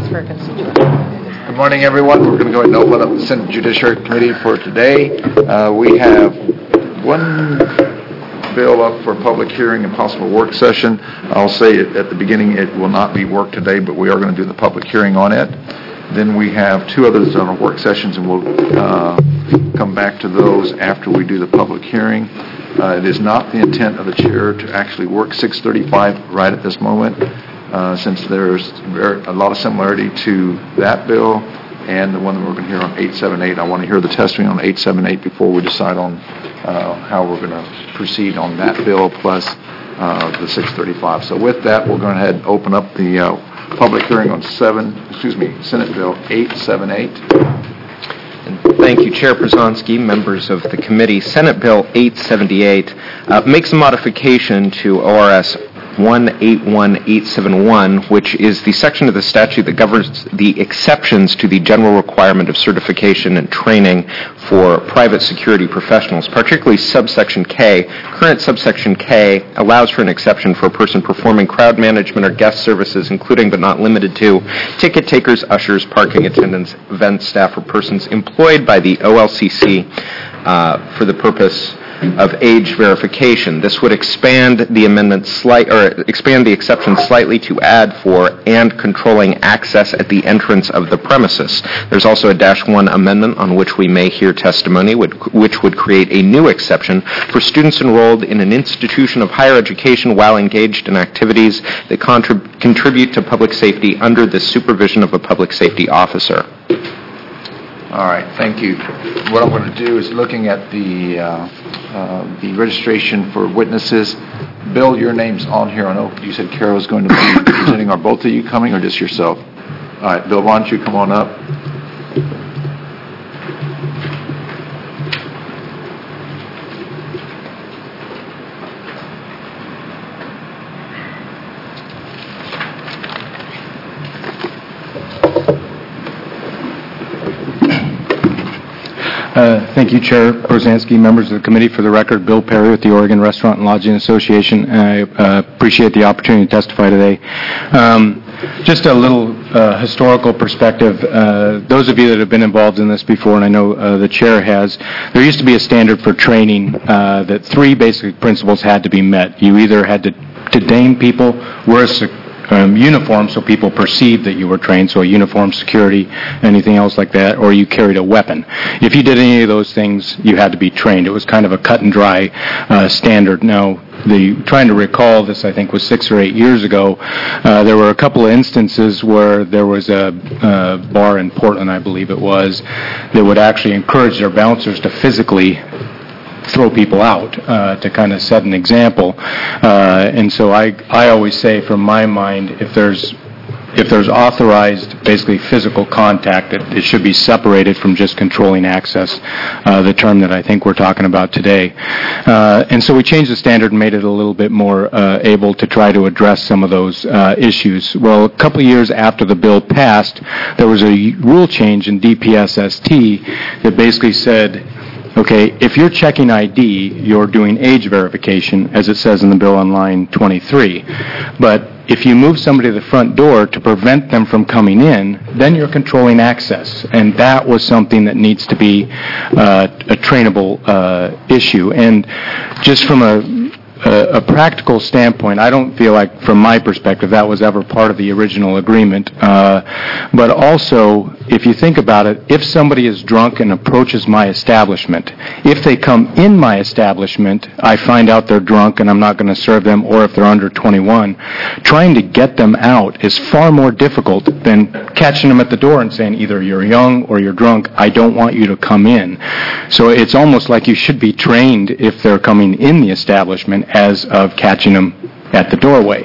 for constituent. Good morning, everyone. We're going to go ahead and open up the Senate Judiciary Committee for today. We have one bill up for public hearing and possible work session. I'll say it at the beginning, it will not be work today, but we are going to do the public hearing on it. Then we have two others on our work sessions, and we'll come back to those after we do the public hearing. It is not the intent of the chair to actually work 635 right at this moment, since there's a lot of similarity to that bill and the one that we're going to hear on 878. I want to hear the testimony on 878 before we decide on how we're going to proceed on that bill plus the 635. So with that, we'll go ahead and open up the public hearing on Senate Bill 878. And thank you, Chair Przonski, members of the committee. Senate Bill 878 makes a modification to ORS 181871, which is the section of the statute that governs the exceptions to the general requirement of certification and training for private security professionals, particularly subsection K. Current subsection K allows for an exception for a person performing crowd management or guest services, including but not limited to ticket takers, ushers, parking attendants, event staff, or persons employed by the OLCC for the purpose of age verification. This would expand the expand the exception slightly to add for and controlling access at the entrance of the premises. There's also a -1 amendment on which we may hear testimony, which would create a new exception for students enrolled in an institution of higher education while engaged in activities that contribute to public safety under the supervision of a public safety officer. All right, thank you. What I'm going to do is looking at the registration for witnesses. Bill, your name's on here. I know you said Carol's going to be presenting. Are both of you coming or just yourself? All right, Bill, why don't you come on up? Thank you, Chair Przonski, members of the committee. For the record, Bill Perry with the Oregon Restaurant and Lodging Association. I appreciate the opportunity to testify today. Just a little historical perspective. Those of you that have been involved in this before, and I know the chair has, there used to be a standard for training that three basic principles had to be met. You either had to detain people, wear a uniform so people perceived that you were trained, so a uniform, security, anything else like that, or you carried a weapon. If you did any of those things, you had to be trained. It was kind of a cut and dry standard. Now, trying to recall this, I think was 6 or 8 years ago, there were a couple of instances where there was a bar in Portland, I believe it was, that would actually encourage their bouncers to physically throw people out to kind of set an example. And so I always say, from my mind, if there's authorized, basically physical contact, it should be separated from just controlling access, the term that I think we're talking about today. And so we changed the standard and made it a little bit more able to try to address some of those issues. Well, a couple of years after the bill passed, there was a rule change in DPSST that basically said, okay, if you're checking ID, you're doing age verification, as it says in the bill on line 23. But if you move somebody to the front door to prevent them from coming in, then you're controlling access. And that was something that needs to be a trainable issue. And just from a practical standpoint, I don't feel like, from my perspective, that was ever part of the original agreement. But also, if you think about it, if somebody is drunk and approaches my establishment, if they come in my establishment, I find out they're drunk and I'm not going to serve them, or if they're under 21, trying to get them out is far more difficult than catching them at the door and saying, either you're young or you're drunk, I don't want you to come in. So it's almost like you should be trained if they're coming in the establishment as of catching them at the doorway.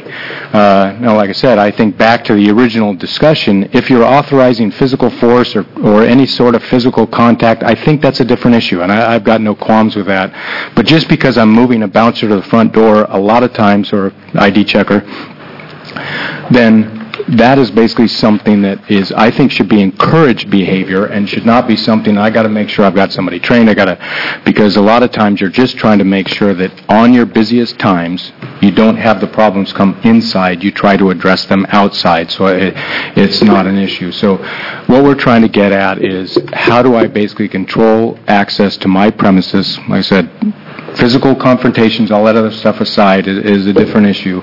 Now, like I said, I think back to the original discussion, if you're authorizing physical force or any sort of physical contact, I think that's a different issue, and I've got no qualms with that. But just because I'm moving a bouncer to the front door a lot of times, or ID checker, then that is basically something that is, I think, should be encouraged behavior and should not be something I got to make sure I've got somebody trained. Because a lot of times you're just trying to make sure that on your busiest times you don't have the problems come inside. You try to address them outside, so it's not an issue. So what we're trying to get at is how do I basically control access to my premises? Like I said, physical confrontations, all that other stuff aside, is a different issue.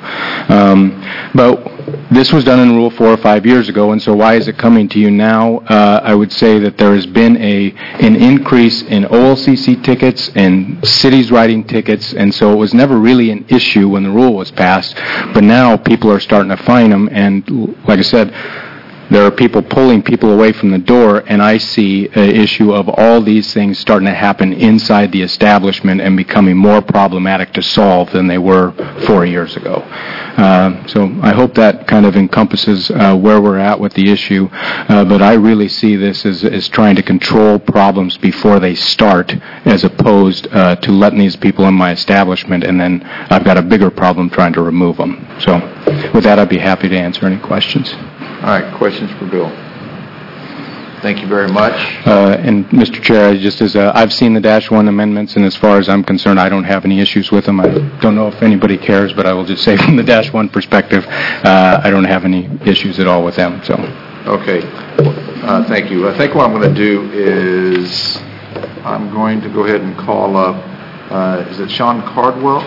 But this was done in Rule 4 or 5 years ago, and so why is it coming to you now? I would say that there has been an increase in OLCC tickets and cities writing tickets, and so it was never really an issue when the rule was passed. But now people are starting to find them, and like I said, there are people pulling people away from the door, and I see an issue of all these things starting to happen inside the establishment and becoming more problematic to solve than they were 4 years ago. So I hope that kind of encompasses where we're at with the issue, but I really see this as trying to control problems before they start, as opposed to letting these people in my establishment, and then I've got a bigger problem trying to remove them. So with that, I'd be happy to answer any questions. All right, questions for Bill? Thank you very much. And Mr. Chair, just as I've seen the -1 amendments, and as far as I'm concerned, I don't have any issues with them. I don't know if anybody cares, but I will just say from the -1 perspective, I don't have any issues at all with them. So. Okay. Thank you. I think what I'm going to do is I'm going to go ahead and call up, is it Sean Cardwell?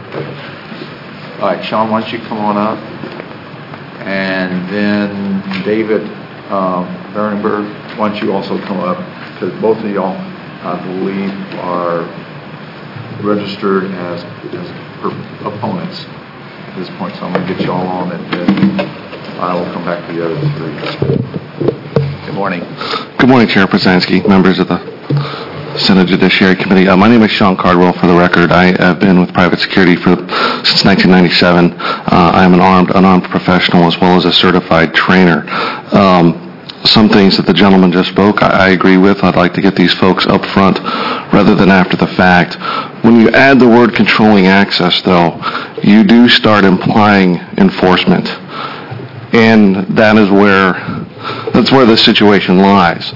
All right, Sean, why don't you come on up? And then David Berenberg, why don't you also come up? Because both of y'all, I believe, are registered as opponents at this point. So I'm going to get y'all on, and then I will come back to the other three. Good morning. Good morning, Chair Przansky, members of the Senate Judiciary Committee. My name is Sean Cardwell, for the record. I have been with private security since 1997. I am an unarmed professional as well as a certified trainer. Some things that the gentleman just spoke, I agree with. I'd like to get these folks up front rather than after the fact. When you add the word controlling access, though, you do start implying enforcement. And that's where the situation lies.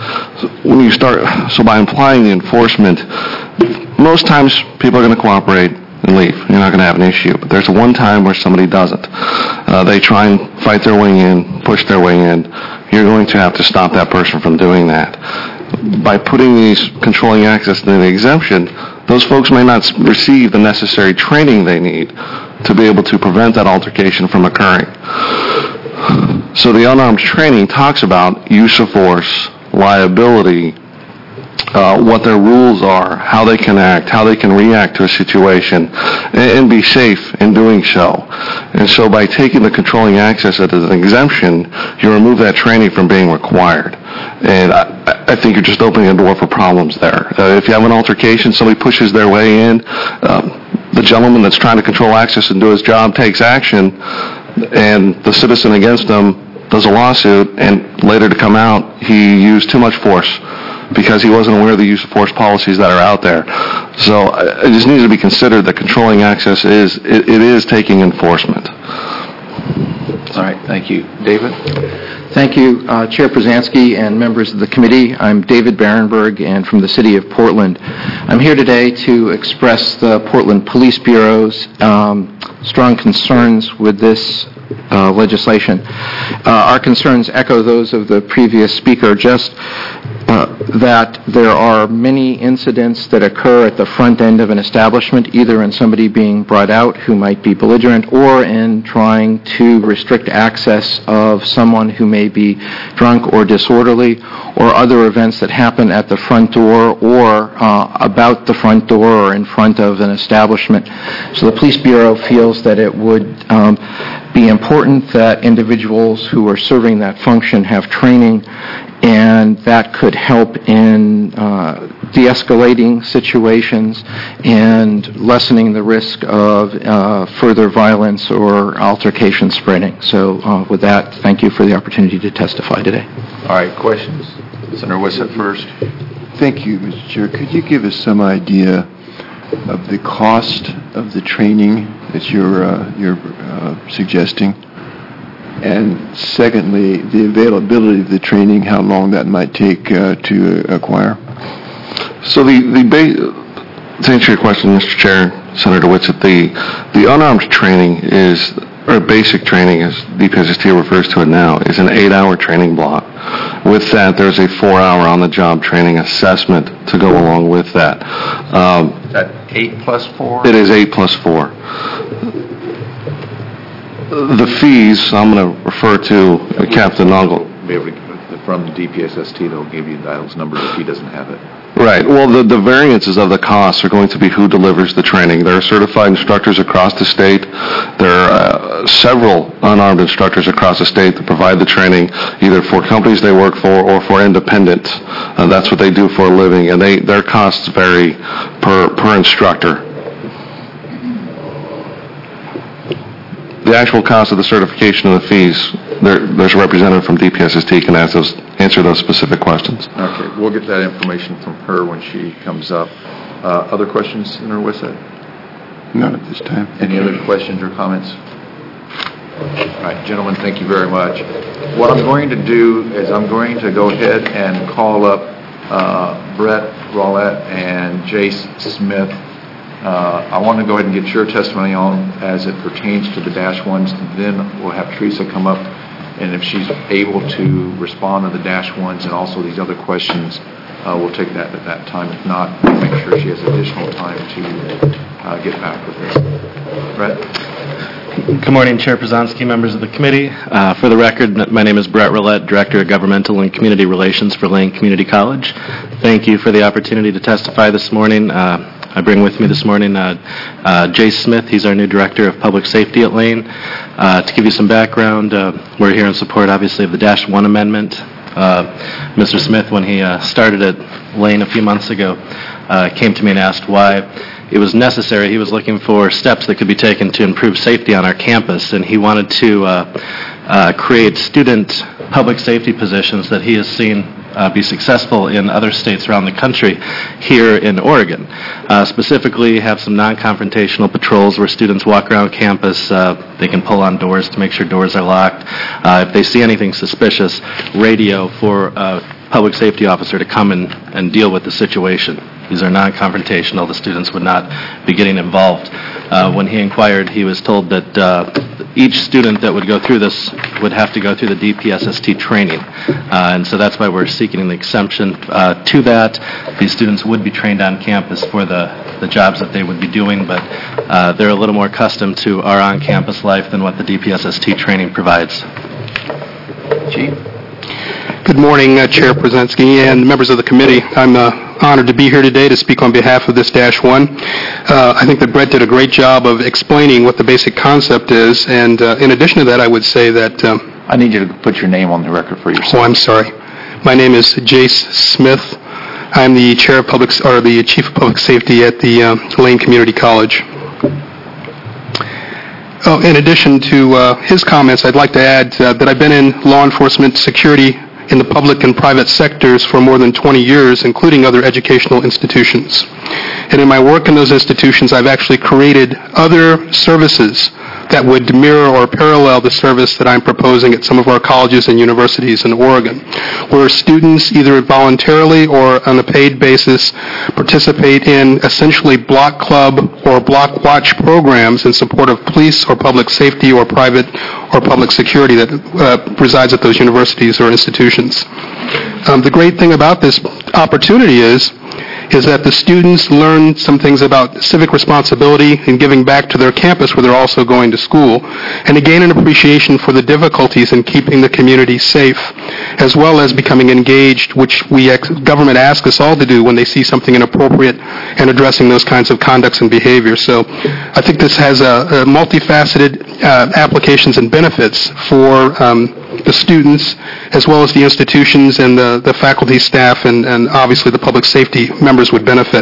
So by implying the enforcement, most times people are going to cooperate and leave. You're not going to have an issue. But there's one time where somebody doesn't. They try and fight their way in, push their way in. You're going to have to stop that person from doing that. By putting these controlling access in the exemption, those folks may not receive the necessary training they need to be able to prevent that altercation from occurring. So the unarmed training talks about use of force, liability, what their rules are, how they can act, how they can react to a situation, and be safe in doing so. And so by taking the controlling access as an exemption, you remove that training from being required. And I think you're just opening a door for problems there. If you have an altercation, somebody pushes their way in, the gentleman that's trying to control access and do his job takes action, and the citizen against him does a lawsuit, and later to come out, he used too much force because he wasn't aware of the use of force policies that are out there. So it just needs to be considered that controlling access is taking enforcement. All right, thank you. David? Thank you, Chair Przansky and members of the committee. I'm David Berenberg, and from the city of Portland. I'm here today to express the Portland Police Bureau's strong concerns with this legislation. Our concerns echo those of the previous speaker, just that there are many incidents that occur at the front end of an establishment, either in somebody being brought out who might be belligerent or in trying to restrict access of someone who may be drunk or disorderly, or other events that happen at the front door or about the front door or in front of an establishment. So the Police Bureau feels that it would be important that individuals who are serving that function have training, and that could help in de-escalating situations and lessening the risk of further violence or altercation spreading. So with that, thank you for the opportunity to testify today. All right, questions? Senator Wissett first. Thank you, Mr. Chair. Could you give us some idea of the cost of the training that you're suggesting? And secondly, the availability of the training, how long that might take to acquire? So to answer your question, Mr. Chair, Senator Whitsitt, the unarmed training is, or basic training, as DPSST refers to it now, is an 8-hour training block. With that, there's a 4-hour on-the-job training assessment to go along with that. Is that 8 plus 4? It is 8 plus 4. The fees, I'm going to refer to Captain Noggle. Be able to, from the DPSST, they'll give you those numbers if he doesn't have it. Right. Well, the variances of the costs are going to be who delivers the training. There are certified instructors across the state. There are several unarmed instructors across the state that provide the training, either for companies they work for or for independents. That's what they do for a living, and their costs vary per instructor. The actual cost of the certification and the fees, there's a representative from DPSST can answer those specific questions. Okay, we'll get that information from her when she comes up. Other questions, Senator Whitsitt? Not at this time. Any other questions or comments? All right, gentlemen, thank you very much. What I'm going to do is I'm going to go ahead and call up Brett Rollett and Jace Smith. I want to go ahead and get your testimony on as it pertains to the Dash 1s. Then we'll have Teresa come up, and if she's able to respond to the Dash 1s and also these other questions, we'll take that at that time. If not, we'll make sure she has additional time to get back with us. Brett? Good morning, Chair Przanski, members of the committee. For the record, my name is Brett Rollett, Director of Governmental and Community Relations for Lane Community College. Thank you for the opportunity to testify this morning. I bring with me this morning Jace Smith. He's our new Director of Public Safety at Lane. To give you some background, we're here in support, obviously, of the Dash 1 amendment. Mr. Smith, when he started at Lane a few months ago, came to me and asked why it was necessary. He was looking for steps that could be taken to improve safety on our campus, and he wanted to create student public safety positions that he has seen be successful in other states around the country here in Oregon. Specifically, have some non-confrontational patrols where students walk around campus. They can pull on doors to make sure doors are locked. If they see anything suspicious, radio for a public safety officer to come and deal with the situation. These are non-confrontational. The students would not be getting involved. When he inquired, he was told that each student that would go through this would have to go through the DPSST training. And so that's why we're seeking an exemption to that. These students would be trained on campus for the jobs that they would be doing, but they're a little more accustomed to our on-campus life than what the DPSST training provides. Chief? Good morning, Chair Przanski and members of the committee. I'm honored to be here today to speak on behalf of this Dash 1. I think that Brett did a great job of explaining what the basic concept is, and in addition to that, I would say that... I need you to put your name on the record for yourself. Oh, I'm sorry. My name is Jace Smith. I'm the Chief of Public Safety at the Lane Community College. Oh, in addition to his comments, I'd like to add that I've been in law enforcement security in the public and private sectors for more than 20 years, including other educational institutions. And in my work in those institutions, I've actually created other services that would mirror or parallel the service that I'm proposing at some of our colleges and universities in Oregon, where students either voluntarily or on a paid basis participate in essentially block club or block watch programs in support of police or public safety or private or public security that resides at those universities or institutions. The great thing about this opportunity is that the students learn some things about civic responsibility and giving back to their campus where they're also going to school, and to gain an appreciation for the difficulties in keeping the community safe, as well as becoming engaged, which government asks us all to do when they see something inappropriate, and addressing those kinds of conducts and behaviors. So I think this has a multifaceted applications and benefits for the students, as well as the institutions and the faculty, staff, and obviously the public safety members would benefit.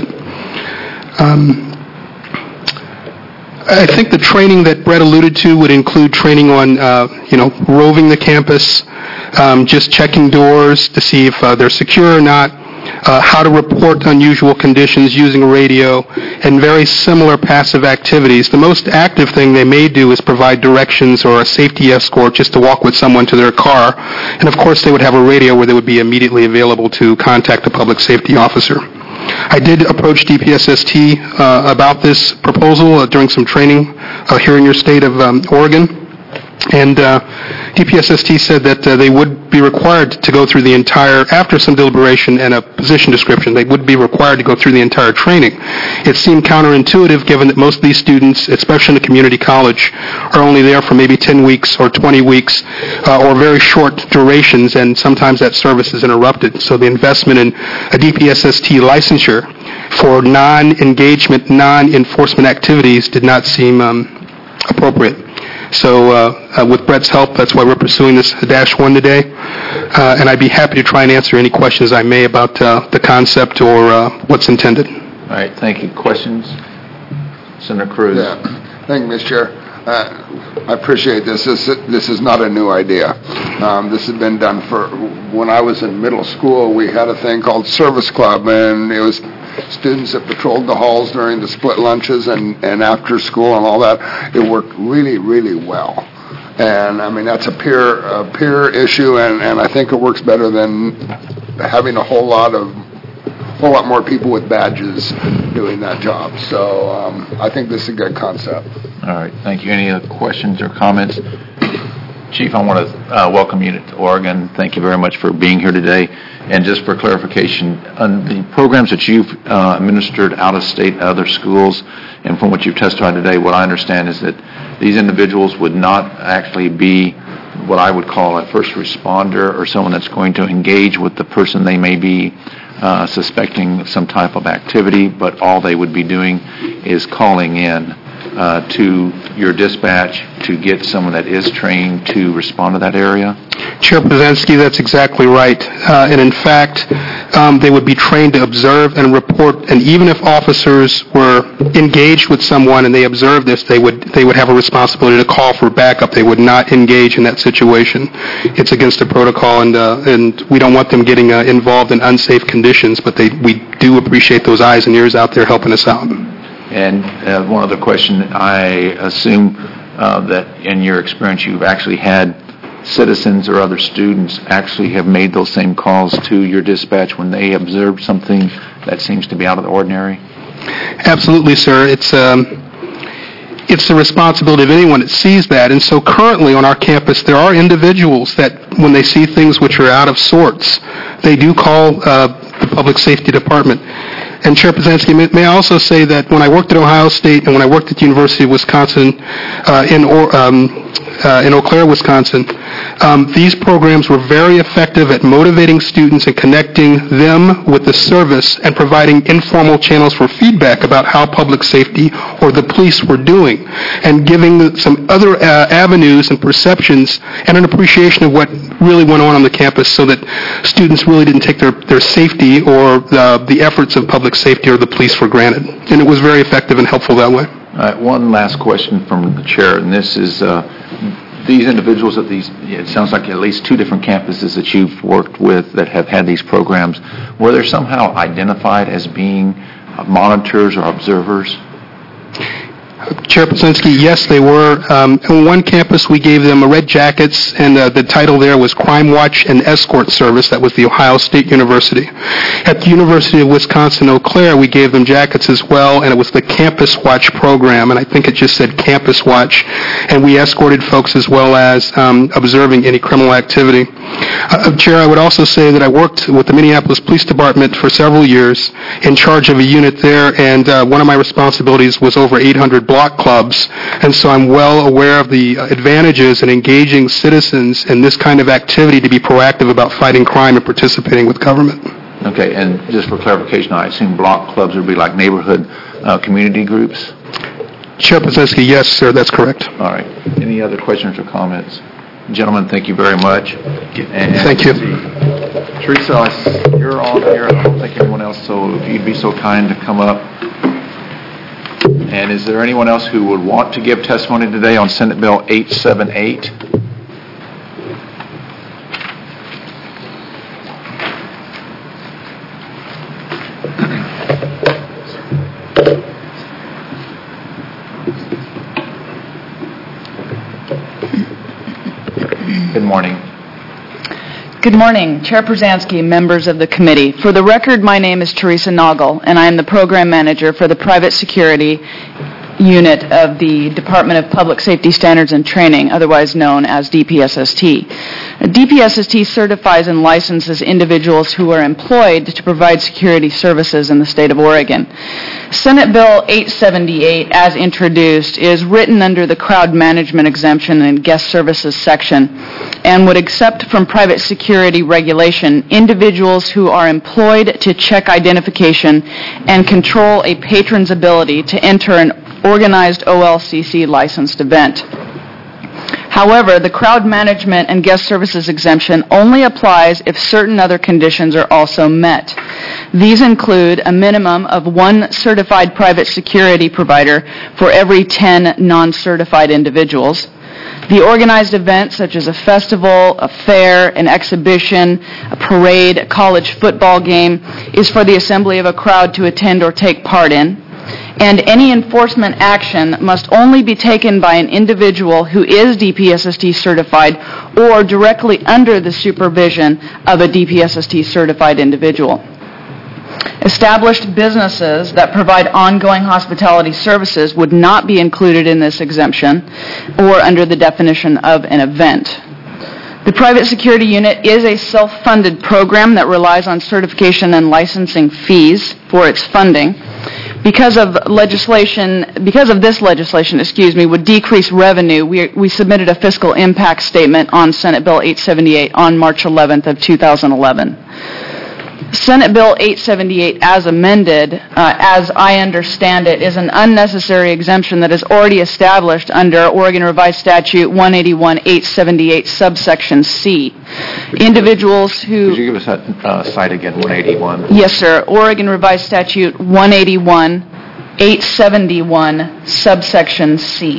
I think the training that Brett alluded to would include training on, roving the campus, just checking doors to see if they're secure or not, how to report unusual conditions using radio, and very similar passive activities. The most active thing they may do is provide directions or a safety escort just to walk with someone to their car. And of course, they would have a radio where they would be immediately available to contact a public safety officer. I did approach DPSST about this proposal during some training here in your state of Oregon. And DPSST said that they would be required to go through the entire, after some deliberation and a position description, they would be required to go through the entire training. It seemed counterintuitive given that most of these students, especially in the community college, are only there for maybe 10 weeks or 20 weeks or very short durations, and sometimes that service is interrupted. So the investment in a DPSST licensure for non-engagement, non-enforcement activities did not seem appropriate. So with Brett's help, that's why we're pursuing this -1 today. And I'd be happy to try and answer any questions I may about the concept or what's intended. All right, thank you. Questions? Senator Cruz. Yeah, thank you, Mr. Chair. I appreciate this. This is not a new idea. This has been done for, when I was in middle school, we had a thing called Service Club, and it was students that patrolled the halls during the split lunches and after school and all that. It worked really, really well. And I mean, that's a peer issue, and I think it works better than having a whole lot more people with badges doing that job. So I think this is a good concept. All right, thank you. Any other questions or comments? Chief, I want to welcome you to Oregon. Thank you very much for being here today. And just for clarification, on the programs that you've administered out of state at other schools, and from what you've testified today, what I understand is that these individuals would not actually be what I would call a first responder or someone that's going to engage with the person they may be suspecting some type of activity, but all they would be doing is calling in to your dispatch to get someone that is trained to respond to that area? Chair Brzezinski, that's exactly right. And in fact, they would be trained to observe and report, and even if officers were engaged with someone and they observed this, they would have a responsibility to call for backup. They would not engage in that situation. It's against the protocol, and we don't want them getting involved in unsafe conditions, but we do appreciate those eyes and ears out there helping us out. And one other question, I assume that in your experience you've actually had citizens or other students actually have made those same calls to your dispatch when they observed something that seems to be out of the ordinary? Absolutely, sir. It's the responsibility of anyone that sees that. And so currently on our campus, there are individuals that when they see things which are out of sorts, they do call the Public Safety Department. And Chair Brzezinski, may I also say that when I worked at Ohio State and when I worked at the University of Wisconsin in Eau Claire, Wisconsin, these programs were very effective at motivating students and connecting them with the service and providing informal channels for feedback about how public safety or the police were doing, and giving some other avenues and perceptions and an appreciation of what really went on the campus, so that students really didn't take their safety or the efforts of public safety or the police for granted. And it was very effective and helpful that way. All right, one last question from the chair, and this is these individuals at these, it sounds like at least 2 different campuses that you've worked with that have had these programs, were they somehow identified as being monitors or observers? Chair Brzezinski, yes, they were. On one campus, we gave them red jackets, and the title there was Crime Watch and Escort Service. That was the Ohio State University. At the University of Wisconsin-Eau Claire, we gave them jackets as well, and it was the Campus Watch program, and I think it just said Campus Watch, and we escorted folks as well as observing any criminal activity. Chair, I would also say that I worked with the Minneapolis Police Department for several years in charge of a unit there, and one of my responsibilities was over 800 block clubs, and so I'm well aware of the advantages in engaging citizens in this kind of activity to be proactive about fighting crime and participating with government. Okay, and just for clarification, I assume block clubs would be like neighborhood community groups? Chair Brzezinski, yes, sir, that's correct. All right. Any other questions or comments? Gentlemen, thank you very much. And thank you. Teresa, you're on here. I don't think anyone else, so if you'd be so kind to come up. And is there anyone else who would want to give testimony today on Senate Bill 878? Good morning. Good morning, Chair Przansky, members of the committee. For the record, my name is Teresa Noggle, and I am the program manager for the private security unit of the Department of Public Safety Standards and Training, otherwise known as DPSST. DPSST certifies and licenses individuals who are employed to provide security services in the state of Oregon. Senate Bill 878, as introduced, is written under the crowd management exemption and guest services section and would accept from private security regulation individuals who are employed to check identification and control a patron's ability to enter an organized OLCC licensed event. However, the crowd management and guest services exemption only applies if certain other conditions are also met. These include a minimum of 1 certified private security provider for every 10 non-certified individuals. The organized event, such as a festival, a fair, an exhibition, a parade, a college football game, is for the assembly of a crowd to attend or take part in. And any enforcement action must only be taken by an individual who is DPSST certified or directly under the supervision of a DPSST certified individual. Established businesses that provide ongoing hospitality services would not be included in this exemption or under the definition of an event. The private security unit is a self-funded program that relies on certification and licensing fees for its funding. Because of this legislation, would decrease revenue, we submitted a fiscal impact statement on Senate Bill 878 on March 11th of 2011. Senate Bill 878, as amended, as I understand it, is an unnecessary exemption that is already established under Oregon Revised Statute 181-878, subsection C. Individuals who... Could you give us that cite again, 181? Yes, sir. Oregon Revised Statute 181-871, subsection C.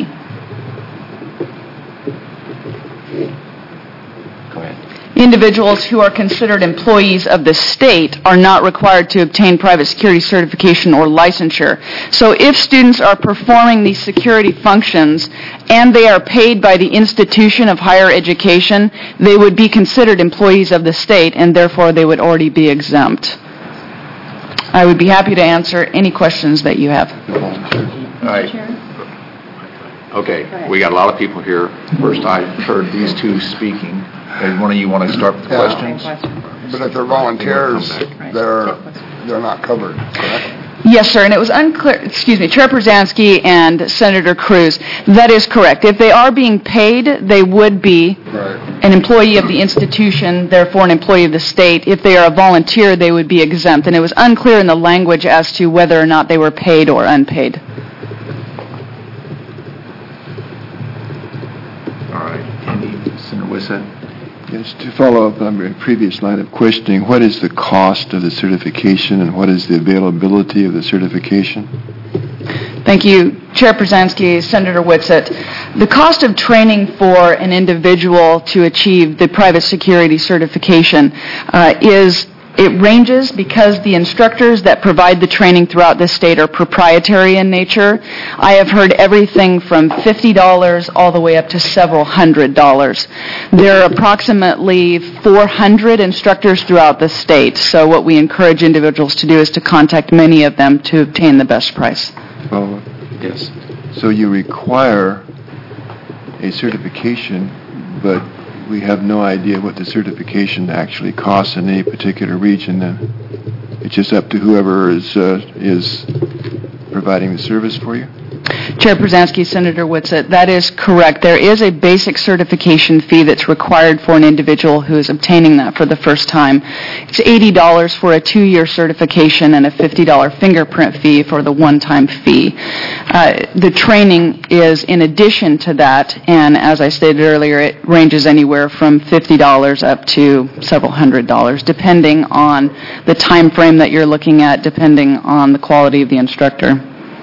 Individuals who are considered employees of the state are not required to obtain private security certification or licensure. So if students are performing these security functions and they are paid by the institution of higher education, they would be considered employees of the state and therefore they would already be exempt. I would be happy to answer any questions that you have. All right. Okay, we got a lot of people here. First I heard these two speaking. One of you want to start with questions? But if they're volunteers, they're not covered, correct? Yes, sir, and it was unclear, Chair Przansky and Senator Cruz, that is correct. If they are being paid, they would be an employee of the institution, therefore an employee of the state. If they are a volunteer, they would be exempt, and it was unclear in the language as to whether or not they were paid or unpaid. All right, Senator Wissett. Yes, to follow up on your previous line of questioning, what is the cost of the certification and what is the availability of the certification? Thank you, Chair Przansky, Senator Witsett. The cost of training for an individual to achieve the private security certification it ranges because the instructors that provide the training throughout the state are proprietary in nature. I have heard everything from $50 all the way up to several $100s. There are approximately 400 instructors throughout the state, so what we encourage individuals to do is to contact many of them to obtain the best price. Well, yes. So you require a certification, but we have no idea what the certification actually costs in any particular region. It's just up to whoever is providing the service for you? Chair Przansky, Senator Witsett, that is correct. There is a basic certification fee that's required for an individual who is obtaining that for the first time. It's $80 for a 2-year certification and a $50 fingerprint fee for the one-time fee. The training is in addition to that, and as I stated earlier, it ranges anywhere from $50 up to several $100s, depending on the time frame that you're looking at, depending on the quality of the instructor.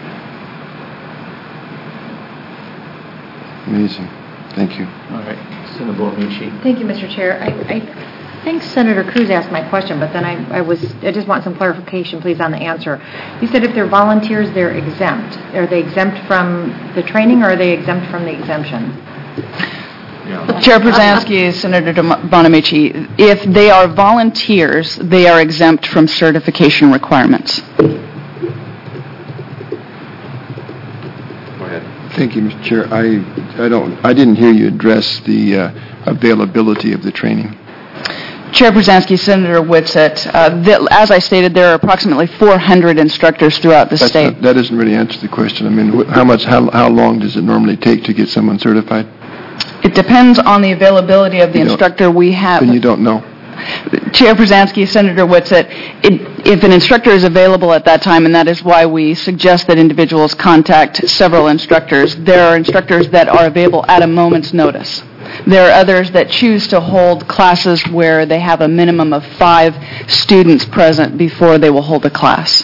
Amazing. Thank you. All right. Senator Bonamici. Thank you, Mr. Chair. I think Senator Cruz asked my question, but then I just want some clarification, please, on the answer. You said if they're volunteers, they're exempt. Are they exempt from the training or are they exempt from the exemption? Chair Przanski, Senator Bonamici, if they are volunteers, they are exempt from certification requirements. Thank you, Mr. Chair. I didn't hear you address the availability of the training. Chair Przanski, Senator Whitsett, as I stated, there are approximately 400 instructors throughout the state. That doesn't really answer the question. I mean, how long does it normally take to get someone certified? It depends on the availability of the instructor we have. Then you don't know. Chair Przanski, Senator Whitsett, if an instructor is available at that time, and that is why we suggest that individuals contact several instructors, there are instructors that are available at a moment's notice. There are others that choose to hold classes where they have a minimum of 5 students present before they will hold a class.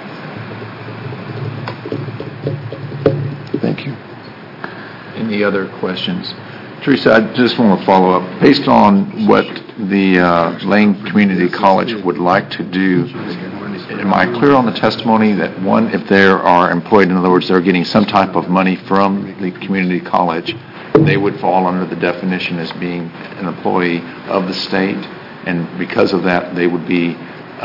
Thank you. Any other questions? Teresa, I just want to follow up. Based on what the Lane Community College would like to do, am I clear on the testimony that, one, if they are employed, in other words, they're getting some type of money from the community college, they would fall under the definition as being an employee of the state, and because of that, they would be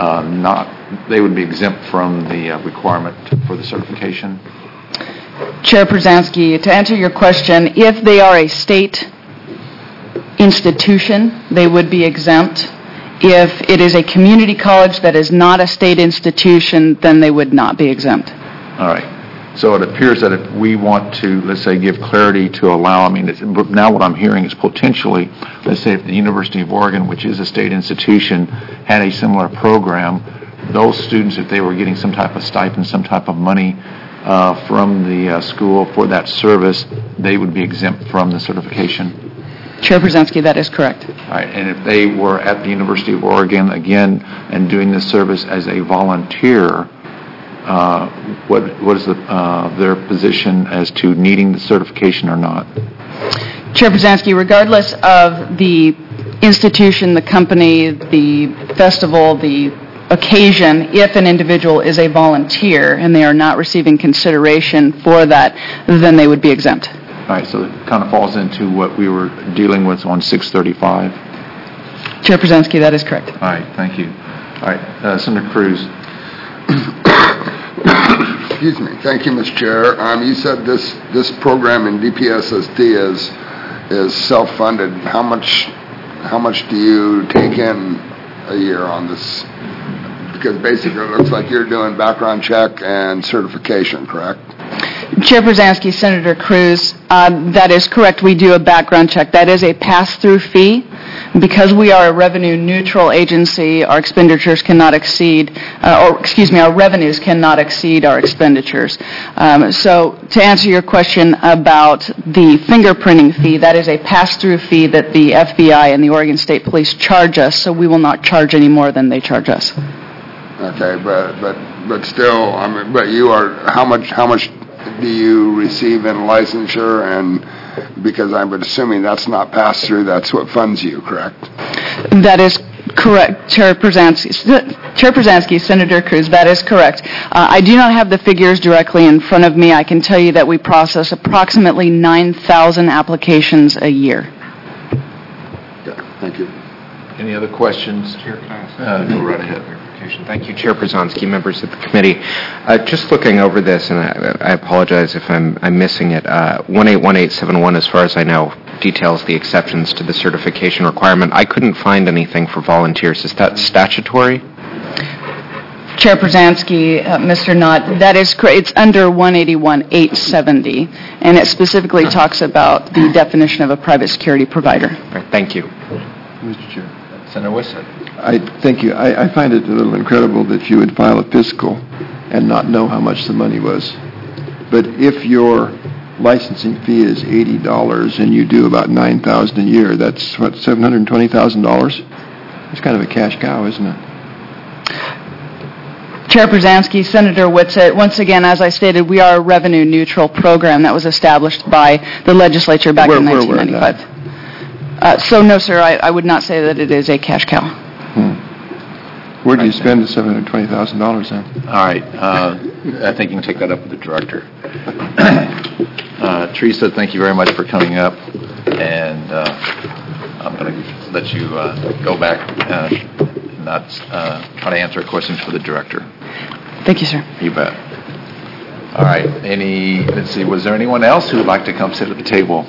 exempt from the requirement for the certification? Chair Przanski, to answer your question, if they are a state institution, they would be exempt. If it is a community college that is not a state institution, then they would not be exempt. All right. So it appears that if we want to, let's say, give clarity to allow, now what I'm hearing is potentially, let's say if the University of Oregon, which is a state institution, had a similar program, those students, if they were getting some type of stipend, some type of money from the school for that service, they would be exempt from the certification. Chair Przanski, that is correct. All right. And if they were at the University of Oregon, again, and doing this service as a volunteer, what is their position as to needing the certification or not? Chair Przanski, regardless of the institution, the company, the festival, the occasion, if an individual is a volunteer and they are not receiving consideration for that, then they would be exempt. All right, so it kind of falls into what we were dealing with on 635. Chair Przanski, that is correct. All right, thank you. All right, Senator Cruz. Excuse me. Thank you, Mr. Chair. You said this program in DPSSD is self-funded. How much do you take in a year on this? Because basically it looks like you're doing background check and certification, correct? Chair Przanski, Senator Cruz, that is correct. We do a background check. That is a pass-through fee. Because we are a revenue-neutral agency, our expenditures cannot exceed, our revenues cannot exceed our expenditures. So to answer your question about the fingerprinting fee, that is a pass-through fee that the FBI and the Oregon State Police charge us, so we will not charge any more than they charge us. Okay, but still, but you are, how much do you receive in licensure? And because I'm assuming that's not passed through, that's what funds you, correct? That is correct, Chair Przanski, Senator Cruz, that is correct. I do not have the figures directly in front of me. I can tell you that we process approximately 9,000 applications a year. Yeah, thank you. Any other questions? Chair, can I ask? Go right ahead. Thank you, Chair Przanski, members of the committee. Just looking over this, and I apologize if I'm missing it, 181871, as far as I know, details the exceptions to the certification requirement. I couldn't find anything for volunteers. Is that statutory? Chair Przanski, Mr. Knott, that is correct. It's under 181870, and it specifically talks about the definition of a private security provider. All right, thank you. Mr. Chair. Senator Whitsett. Thank you. I find it a little incredible that you would file a fiscal and not know how much the money was. But if your licensing fee is $80 and you do about $9,000 a year, that's what, $720,000? It's kind of a cash cow, isn't it? Chair Przanski, Senator Whitsett, once again, as I stated, we are a revenue-neutral program that was established by the legislature back in 1995. So, no, sir, I would not say that it is a cash cow. Where do you spend the $720,000 then? All right. I think you can take that up with the director. Teresa, thank you very much for coming up. And I'm going to let you go back and not try to answer questions for the director. Thank you, sir. You bet. All right. Let's see, was there anyone else who would like to come sit at the table?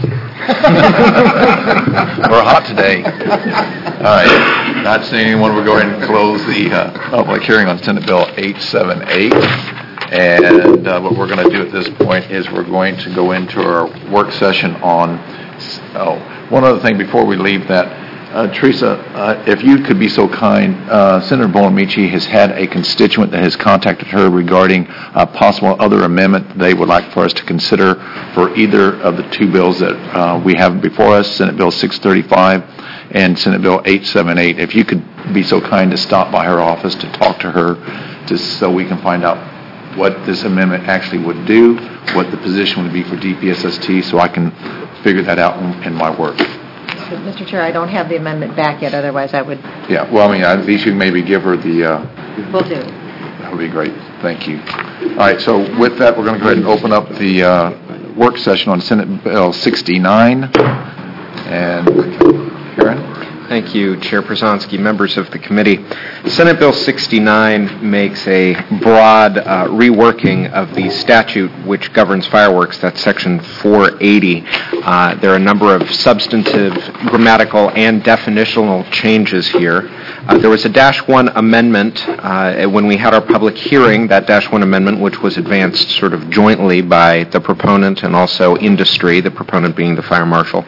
We're hot today. All right. Not seeing anyone, we'll go ahead and close the public hearing on Senate Bill 878. And what we're going to do at this point is we're going to go into our work session on, one other thing before we leave that. Teresa, if you could be so kind, Senator Bonamici has had a constituent that has contacted her regarding a possible other amendment they would like for us to consider for either of the two bills that we have before us, Senate Bill 635 and Senate Bill 878. If you could be so kind to stop by her office to talk to her, just so we can find out what this amendment actually would do, what the position would be for DPSST, so I can figure that out in my work. Mr. Chair, I don't have the amendment back yet, otherwise I would... Yeah, well, I mean, at least you can maybe give her the... Will do. That would be great. Thank you. All right, so with that, we're going to go ahead and open up the work session on Senate Bill 69. And Karen? Thank you, Chair Przanski, members of the committee. Senate Bill 69 makes a broad reworking of the statute which governs fireworks, that's Section 480. There are a number of substantive, grammatical, and definitional changes here. There was a -1 amendment when we had our public hearing, that -1 amendment, which was advanced sort of jointly by the proponent and also industry, the proponent being the fire marshal,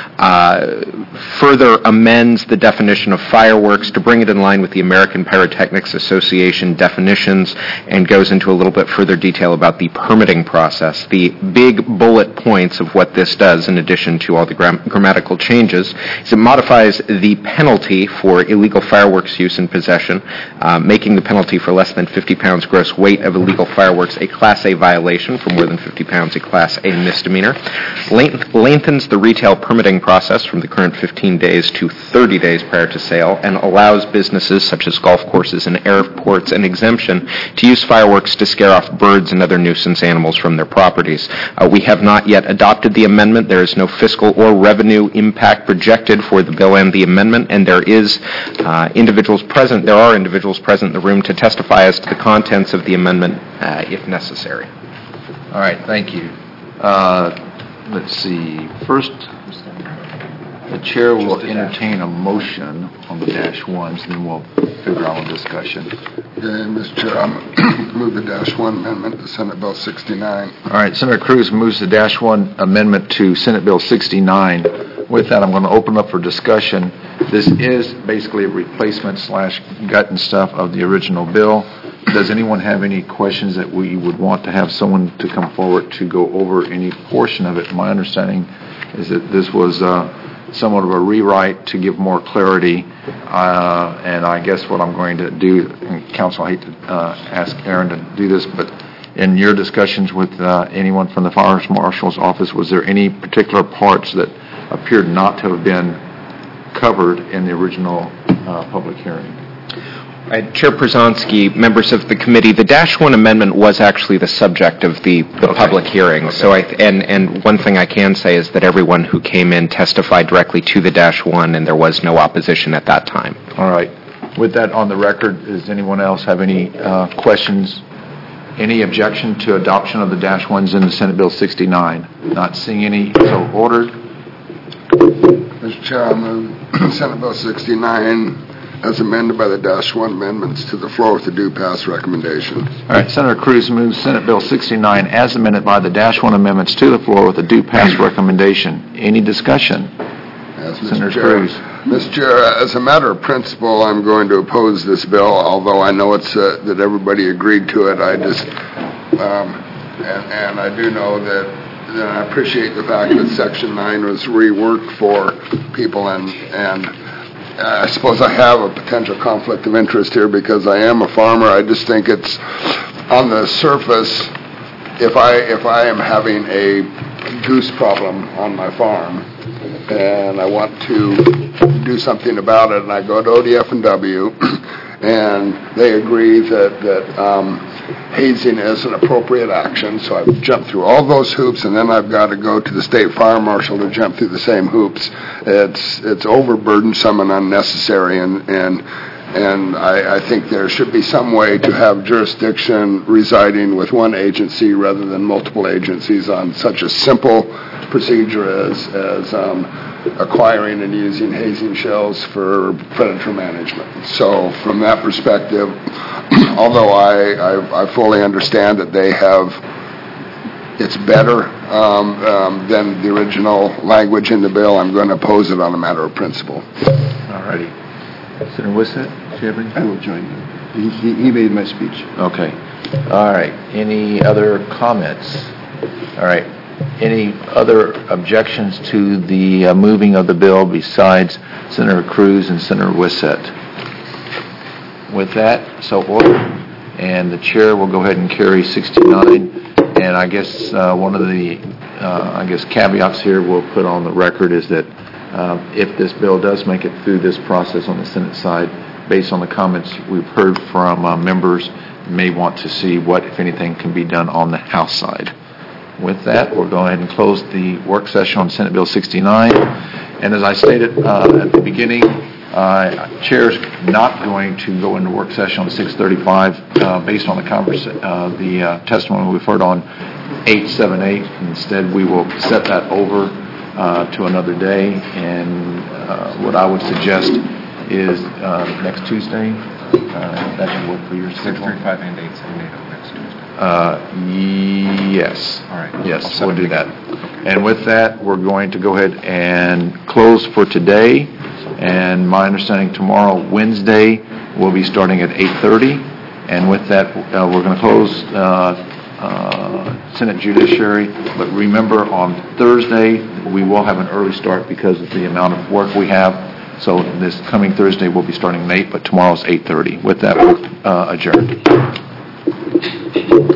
further amends the definition of fireworks to bring it in line with the American Pyrotechnics Association definitions and goes into a little bit further detail about the permitting process. The big bullet points of what this does, in addition to all the grammatical changes, is it modifies the penalty for illegal fireworks use and possession, making the penalty for less than 50 pounds gross weight of illegal fireworks a Class A violation, for more than 50 pounds a Class A misdemeanor, lengthens the retail permitting process from the current 15 days to 30 days prior to sale, and allows businesses such as golf courses and airports an exemption to use fireworks to scare off birds and other nuisance animals from their properties. We have not yet adopted the amendment. There is no fiscal or revenue impact projected for the bill and the amendment, and there are individuals present in the room to testify as to the contents of the amendment if necessary. All right, thank you. Let's see. First, the chair will entertain a motion on the -1s, and then we'll figure out a discussion. Okay, Mr. Chair, I'm move the -1 amendment to Senate Bill 69. All right, Senator Cruz moves the -1 amendment to Senate Bill 69. With that, I'm going to open up for discussion. This is basically a replacement / gut and stuff of the original bill. Does anyone have any questions that we would want to have someone to come forward to go over any portion of it? My understanding is that this was somewhat of a rewrite to give more clarity, and I guess what I'm going to do, and Council, I hate to ask Aaron to do this, but in your discussions with anyone from the Fire Marshal's office, was there any particular parts that appeared not to have been covered in the original public hearing? Chair Przanski, members of the committee, the -1 amendment was actually the subject of the public hearing. Okay. So, and one thing I can say is that everyone who came in testified directly to the -1, and there was no opposition at that time. All right. With that on the record, does anyone else have any questions? Any objection to adoption of the -1s in the Senate Bill 69? Not seeing any, so ordered. Mr. Chair, I move Senate Bill 69 as amended by the -1 amendments to the floor with the due pass recommendation. All right, Senator Cruz moves Senate Bill 69 as amended by the -1 amendments to the floor with the due pass recommendation. Any discussion? Yes, Senator Mr. Chair. Cruz. Mr. Chair, as a matter of principle, I'm going to oppose this bill, although I know it's that everybody agreed to it. I just, and I do know that I appreciate the fact that Section 9 was reworked for people, and I suppose I have a potential conflict of interest here because I am a farmer. I just think it's on the surface. If I am having a goose problem on my farm and I want to do something about it, and I go to ODF&W, and they agree that hazing is an appropriate action, so I've jumped through all those hoops, and then I've got to go to the state fire marshal to jump through the same hoops. It's overburdensome and unnecessary, and I think there should be some way to have jurisdiction residing with one agency rather than multiple agencies on such a simple procedure as acquiring and using hazing shells for predator management. So from that perspective, although I fully understand that they have, it's better than the original language in the bill, I'm going to oppose it on a matter of principle. All righty. Senator Wissett, do you have anything? I will join you. He made my speech. Okay. All right. Any other comments? All right. Any other objections to the moving of the bill besides Senator Cruz and Senator Wissett? With that, so ordered. And the chair will go ahead and carry 69. And I guess one of the caveats here we'll put on the record is that if this bill does make it through this process on the Senate side, based on the comments we've heard from members, may want to see what, if anything, can be done on the House side. With that, we'll go ahead and close the work session on Senate Bill 69. And as I stated at the beginning, Chair's not going to go into work session on 635 based on the testimony we've heard on 878. Instead, we will set that over to another day. And what I would suggest is next Tuesday. That can work for your schedule. 635 and 878 next Tuesday. Yes. All right. Yes, we'll do that. And with that, we're going to go ahead and close for today. And my understanding tomorrow, Wednesday, we'll be starting at 8:30. And with that, we're going to close Senate Judiciary. But remember, on Thursday, we will have an early start because of the amount of work we have. So this coming Thursday, we'll be starting at 8, but tomorrow's 8:30. With that, we're adjourned.